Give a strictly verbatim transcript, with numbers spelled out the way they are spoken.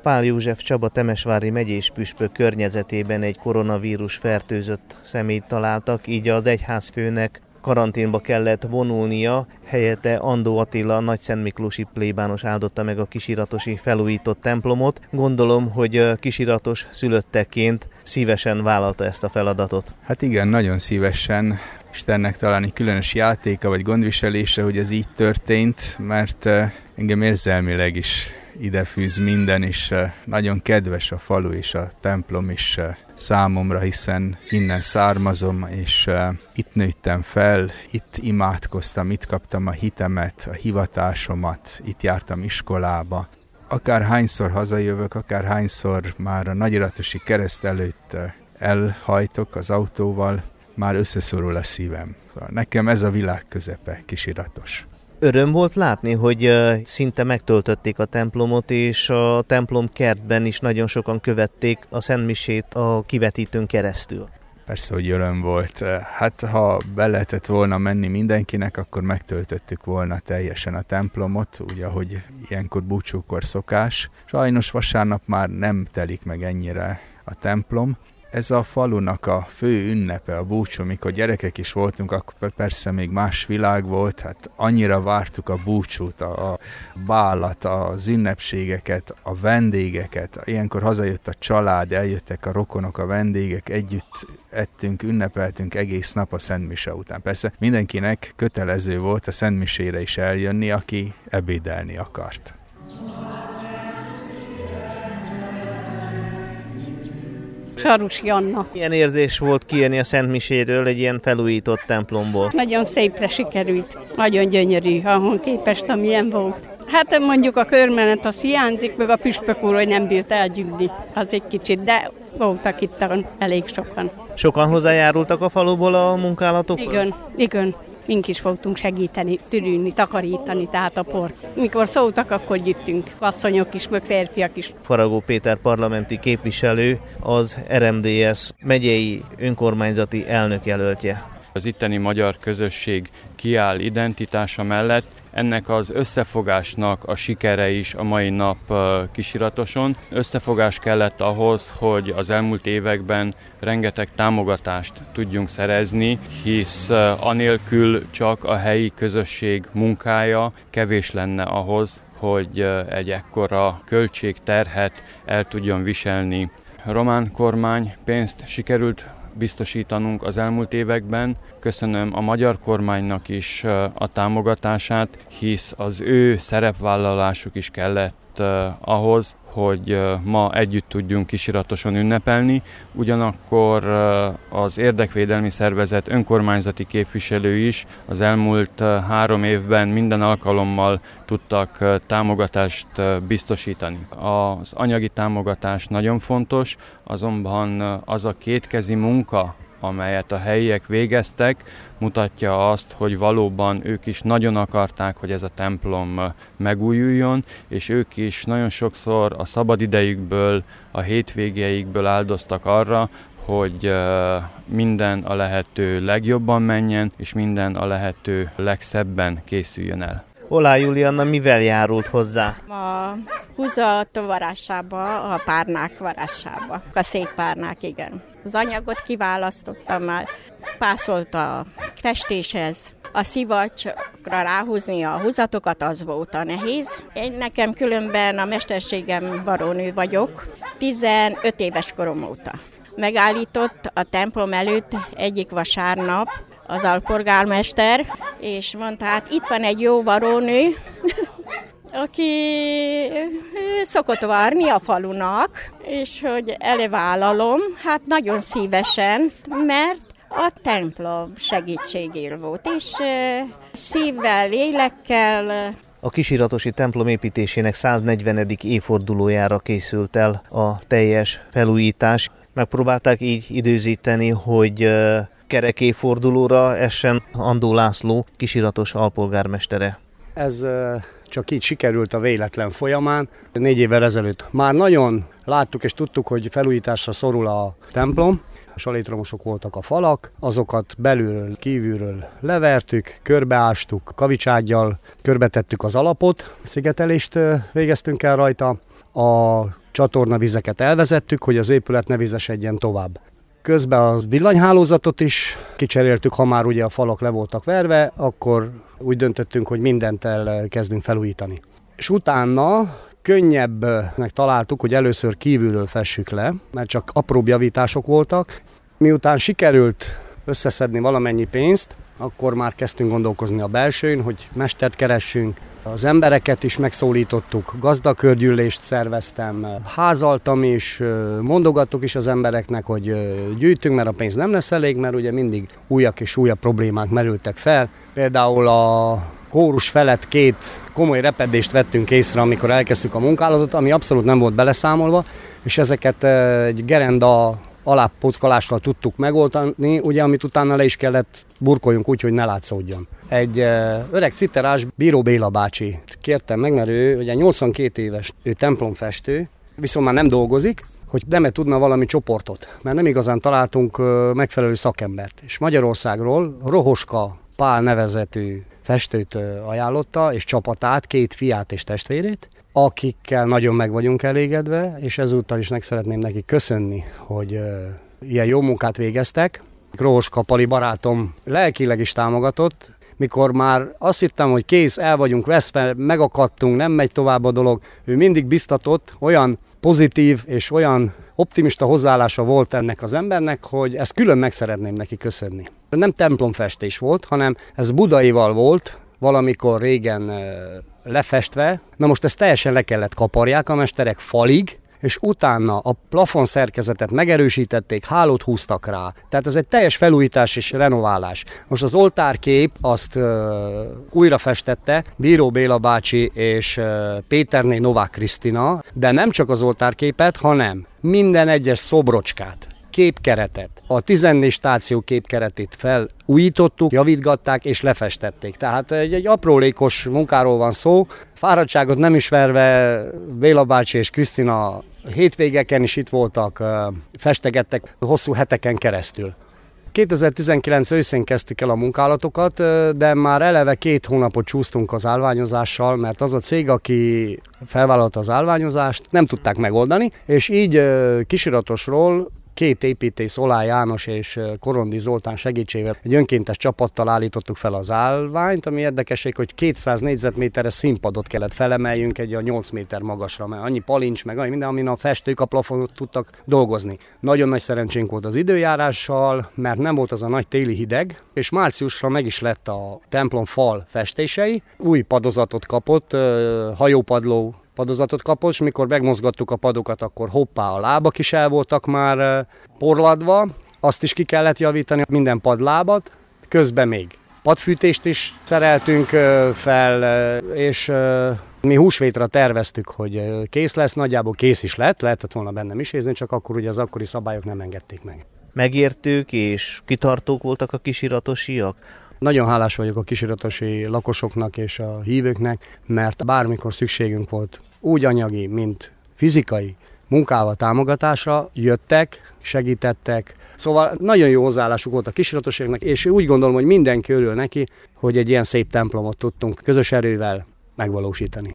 Pál József Csaba temesvári megyés püspök környezetében egy koronavírus fertőzött személyt találtak, így az egyházfőnek karanténba kellett vonulnia, helyette Andó Attila nagyszentmiklósi plébános áldotta meg a kisiratosi felújított templomot. Gondolom, hogy kisiratos szülötteként szívesen vállalta ezt a feladatot. Hát igen, nagyon szívesen. Istennek talán egy különös játéka vagy gondviselése, hogy ez így történt, mert engem érzelmileg is idefűz minden, és nagyon kedves a falu és a templom is számomra, hiszen innen származom, és itt nőttem fel, itt imádkoztam, itt kaptam a hitemet, a hivatásomat, itt jártam iskolába. Akár hányszor hazajövök, akár hányszor már a nagyiratosi kereszt előtt elhajtok az autóval, már összeszorul a szívem. Szóval nekem ez a világ közepe, Kisiratos. Öröm volt látni, hogy szinte megtöltötték a templomot, és a templom kertben is nagyon sokan követték a szentmisét a kivetítőn keresztül. Persze, hogy öröm volt. Hát, ha be lehetett volna menni mindenkinek, akkor megtöltöttük volna teljesen a templomot, úgy, ahogy ilyenkor búcsúkor szokás. Sajnos vasárnap már nem telik meg ennyire a templom. Ez a falunak a fő ünnepe, a búcsú, mikor gyerekek is voltunk, akkor persze még más világ volt, hát annyira vártuk a búcsút, a, a bálat, az ünnepségeket, a vendégeket. Ilyenkor hazajött a család, eljöttek a rokonok, a vendégek, együtt ettünk, ünnepeltünk egész nap a szentmise után. Persze mindenkinek kötelező volt a szentmisére is eljönni, aki ebédelni akart. Sarusi Anna. Milyen érzés volt kijönni a szentmiséről egy ilyen felújított templomból? Nagyon szépre sikerült, nagyon gyönyörű, ahhoz képest, amilyen volt. Hát mondjuk a körmenet az hiányzik, meg a püspök úr, hogy nem bírt elgyűlni, az egy kicsit, de voltak itt elég sokan. Sokan hozzájárultak a faluból a munkálatokhoz? Igen, igen. Mink is fogtunk segíteni, tűrülni, takarítani, tehát a port. Mikor szóltak, akkor gyűjtünk, asszonyok is, meg férfiak is. Faragó Péter parlamenti képviselő, az er em dé es megyei önkormányzati elnökjelöltje. Az itteni magyar közösség kiáll identitása mellett, ennek az összefogásnak a sikere is a mai nap Kisiratoson. Összefogás kellett ahhoz, hogy az elmúlt években rengeteg támogatást tudjunk szerezni, hisz anélkül csak a helyi közösség munkája kevés lenne ahhoz, hogy egy ekkora költségterhet el tudjon viselni. A román kormány pénzt sikerült biztosítanunk az elmúlt években. Köszönöm a magyar kormánynak is a támogatását, hisz az ő szerepvállalásuk is kellett ahhoz, hogy ma együtt tudjunk Kisiratoson ünnepelni. Ugyanakkor az érdekvédelmi szervezet önkormányzati képviselő is az elmúlt három évben minden alkalommal tudtak támogatást biztosítani. Az anyagi támogatás nagyon fontos, azonban az a kétkezi munka, amelyet a helyiek végeztek, mutatja azt, hogy valóban ők is nagyon akarták, hogy ez a templom megújuljon, és ők is nagyon sokszor a szabadidejükből, a hétvégéikből áldoztak arra, hogy minden a lehető legjobban menjen, és minden a lehető legszebben készüljön el. Olá Julianna mivel járult hozzá? A húzat varásába, a párnák varásába, a székpárnák, igen. Az anyagot kiválasztottam már, pászolt a festéshez. A szivacsra ráhúzni a húzatokat, az volt a nehéz. Én nekem különben a mesterségem varónő vagyok, tizenöt éves korom óta. Megállított a templom előtt egyik vasárnap az alpolgármester, és mondta, hát itt van egy jó varónő, aki szokott várni a falunak, és hogy elevállalom, hát nagyon szívesen, mert a templom segítségéről volt, és szívvel, lélekkel. A kisiratosi templom építésének száznegyvenedik évfordulójára készült el a teljes felújítás. Megpróbálták így időzíteni, hogy kerek évfordulóra essen Andó László, Kisiratos alpolgármestere. Ez csak így sikerült a véletlen folyamán. Négy évvel ezelőtt már nagyon láttuk és tudtuk, hogy felújításra szorul a templom. Salétromosok voltak a falak, azokat belülről, kívülről levertük, körbeástuk, kavicsággyal körbetettük az alapot, szigetelést végeztünk el rajta. A csatornavizeket elvezettük, hogy az épület ne vizesedjen tovább. Közben a villanyhálózatot is kicseréltük, ha már ugye a falak le voltak verve, akkor úgy döntöttünk, hogy mindent elkezdünk felújítani. És utána könnyebbnek találtuk, hogy először kívülről fessük le, mert csak apróbb javítások voltak. Miután sikerült összeszedni valamennyi pénzt, akkor már kezdtünk gondolkozni a belsőn, hogy mestert keressünk. Az embereket is megszólítottuk, gazdakörgyűlést szerveztem, házaltam is, mondogattuk is az embereknek, hogy gyűjtünk, mert a pénz nem lesz elég, mert ugye mindig újabb és újabb problémák merültek fel. Például a kórus felett két komoly repedést vettünk észre, amikor elkezdtük a munkálatot, ami abszolút nem volt beleszámolva, és ezeket egy gerenda alápockolással tudtuk megoldani, ugye, amit utána le is kellett burkoljunk úgy, hogy ne látszódjon. Egy öreg citerás Bíró Béla bácsi kértem meg, mert ő ugye nyolcvankét éves, ő templomfestő, viszont már nem dolgozik, hogy nem tudna valami csoportot, mert nem igazán találtunk megfelelő szakembert. És Magyarországról Rohoska Pál nevezetű festőt ajánlotta, és csapatát, két fiát és testvérét, akikkel nagyon meg vagyunk elégedve, és ezúttal is meg szeretném neki köszönni, hogy uh, ilyen jó munkát végeztek. Rohoska Pali barátom lelkileg is támogatott, mikor már azt hittem, hogy kész, el vagyunk veszve, megakadtunk, nem megy tovább a dolog. Ő mindig biztatott, olyan pozitív és olyan optimista hozzáállása volt ennek az embernek, hogy ezt külön meg szeretném neki köszönni. Nem templomfestés volt, hanem ez Budaival volt, valamikor régen lefestve. Na most ezt teljesen le kellett kaparják a mesterek falig, és utána a plafon szerkezetet megerősítették, hálót húztak rá. Tehát ez egy teljes felújítás és renoválás. Most az oltárkép azt uh, újra festette Bíró Béla bácsi és uh, Péterné Novák Krisztina, de nem csak az oltárképet, hanem minden egyes szobrocskát, képkeretet, a tizennégy stáció képkeretét felújítottuk, javítgatták és lefestették. Tehát egy, egy aprólékos munkáról van szó. Fáradtságot nem ismerve Béla bácsi és Krisztina hétvégeken is itt voltak, festegettek hosszú heteken keresztül. kétezer-tizenkilenc őszén kezdtük el a munkálatokat, de már eleve két hónapot csúsztunk az állványozással, mert az a cég, aki felvállalta az állványozást, nem tudták megoldani, és így Kisiratosról két építész, Olá János és Korondi Zoltán segítségével egy önkéntes csapattal állítottuk fel az állványt, ami érdekesség, hogy kétszáz négyzetméteres színpadot kellett felemeljünk egy a nyolc méter magasra, mert annyi palincs, meg annyi minden, amin a festők a plafonot tudtak dolgozni. Nagyon nagy szerencsénk volt az időjárással, mert nem volt az a nagy téli hideg, és márciusra meg is lett a templom fal festései, új padozatot kapott, hajópadló padozatot kapott, és mikor megmozgattuk a padokat, akkor hoppá, a lábak is el voltak már porladva, azt is ki kellett javítani, minden padlábat, közben még padfűtést is szereltünk fel, és mi húsvétra terveztük, hogy kész lesz, nagyjából kész is lett, lehetett volna bennem is ézni, csak akkor ugye az akkori szabályok nem engedték meg. Megértők és kitartók voltak a kisiratosiak? Nagyon hálás vagyok a kisiratosi lakosoknak és a hívőknek, mert bármikor szükségünk volt úgy anyagi, mint fizikai munkával, támogatásra jöttek, segítettek. Szóval nagyon jó hozzáállásuk volt a kisiratosiaknak, és úgy gondolom, hogy mindenki örül neki, hogy egy ilyen szép templomot tudtunk közös erővel megvalósítani.